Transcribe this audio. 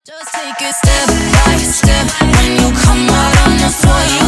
Just take it step by step. When you come out on the floor, you